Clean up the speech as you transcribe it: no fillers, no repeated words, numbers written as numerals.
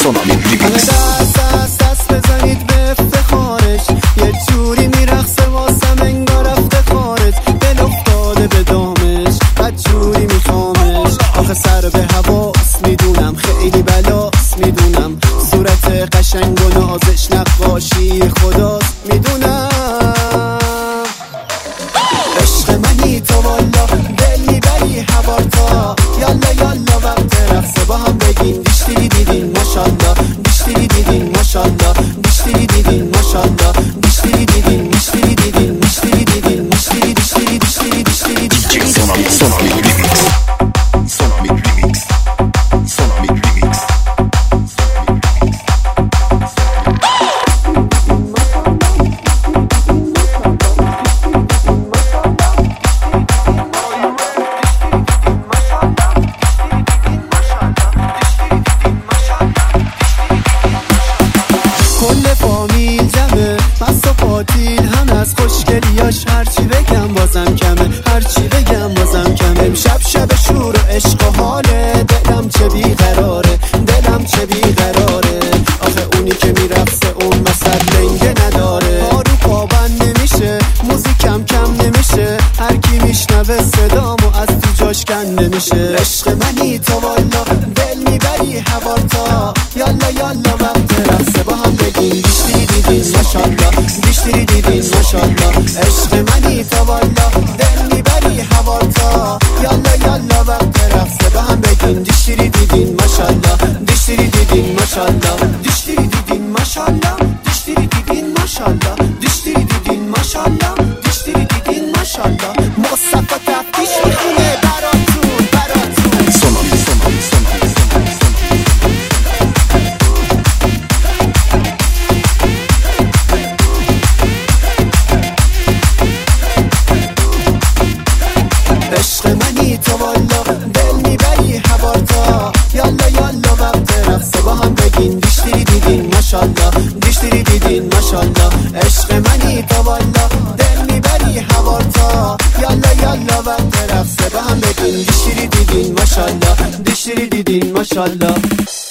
سونامی ریمیکس. دست بزنید به افتخارش، یه جوری میرقصه واسم انگار رفته خارج. دل افتاده به دامش، بد جوری میخوامش. آخه سر به حواس میدونم، خیلی بلاس میدونم. صورت قشنگ و نازش نقاشی خداست میدونم. عشق منی تو والا، دل میبری هوارتا. یالا یالا وقت رقصه با هم بگین دیشتیری دیدین ماشالله، دیشتیری دیدین ماشالله، دیشتیری دیدین ماشالله، دیشتیری دیدین میشتیری دیدین میشتیری دیدین میشتیری دیشتیری دیشتیری دیشتیری دیشتیری سونامی ریمیکس. سونامی ریمیکس. سونامی ریمیکس. کل فامیل جمعه، مست و پاتیل هم از خوشگلیاش. هرچی بگم بازم کمه، هرچی بگم بازم کمه. امشب شب شور و عشق و حاله، دلم چه بیقراره، دلم چه بیقراره. آخه اونی که میرقصه اون مثل لنگه نداره. پارو پابند نمیشه، موزیکم کم نمیشه. هر کی میشنوه صدامو از تو جاش کنده میشه. عشق منی تو والا، دل میبری هوارتا. یالا یالا وقت رقصه با هم بگین دیشتیری دیدین ماشالله، دیشتیری دیدین ماشالله. عشق منی تو والا، دل میبری هوارتا. یالا یالا وقت رقصه با هم بگین دیشتیری دیدین ماشالله، دیشتیری دیدین ماشالله، دیشتیری دیدین ماشالله، دیشتیری دیدین ماشالله، دیشتیری دیدین ماشالله، دیشتیری دیدین ماشالله. مصطفی تفتیش میخونه براتون براتون. سونامی سونامی سونامی سونامی. عشق منی تو والا، دل میبری هوارتا. یالا یالا وقت رقصه با هم بگین دیشتیری دیدین ماشالله، دیشتیری دیدین ماشالله. عشق منی تو والا، دل میبری هوارتا. یالا یالا وقت رقصه با هم بگین دیشتیری دیدین ماشالله، دیشتیری دیدین ماشالله.